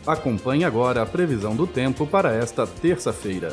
Acompanhe agora a previsão do tempo para esta terça-feira.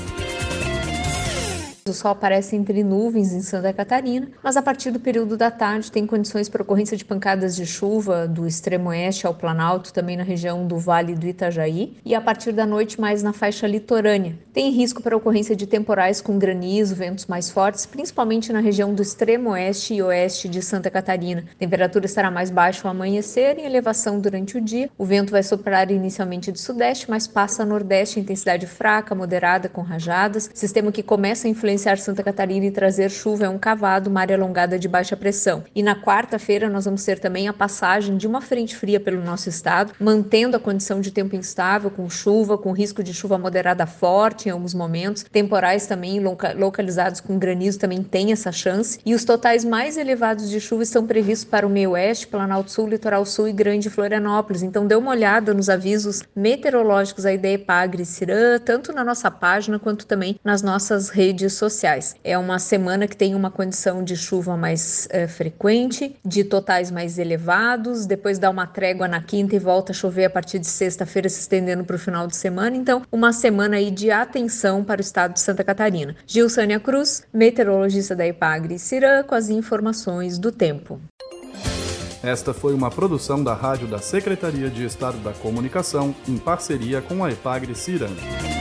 O sol aparece entre nuvens em Santa Catarina, mas a partir do período da tarde tem condições para ocorrência de pancadas de chuva do extremo oeste ao Planalto, também na região do Vale do Itajaí, e a partir da noite mais na faixa litorânea. Tem risco para ocorrência de temporais com granizo, ventos mais fortes, principalmente na região do extremo oeste e oeste de Santa Catarina. A temperatura estará mais baixa ao amanhecer e elevação durante o dia. O vento vai soprar inicialmente de sudeste, mas passa a nordeste, intensidade fraca, moderada, com rajadas. Sistema que começa a influenciar Santa Catarina e trazer chuva é um cavado, uma área alongada de baixa pressão. E na quarta-feira nós vamos ter também a passagem de uma frente fria pelo nosso estado, mantendo a condição de tempo instável, com chuva, com risco de chuva moderada forte em alguns momentos. Temporais também localizados com granizo também tem essa chance. E os totais mais elevados de chuva estão previstos para o meio oeste, Planalto Sul, Litoral Sul e Grande Florianópolis. Então dê uma olhada nos avisos meteorológicos aí da EPAGRE e CIRAM, tanto na nossa página quanto também nas nossas redes sociais. É uma semana que tem uma condição de chuva mais frequente, de totais mais elevados, depois dá uma trégua na quinta e volta a chover a partir de sexta-feira, se estendendo para o final de semana. Então, uma semana aí de atenção para o estado de Santa Catarina. Gilsânia Cruz, meteorologista da EPAGRE e CIRAM, com as informações do tempo. Esta foi uma produção da Rádio da Secretaria de Estado da Comunicação, em parceria com a EPAGRE e CIRAM.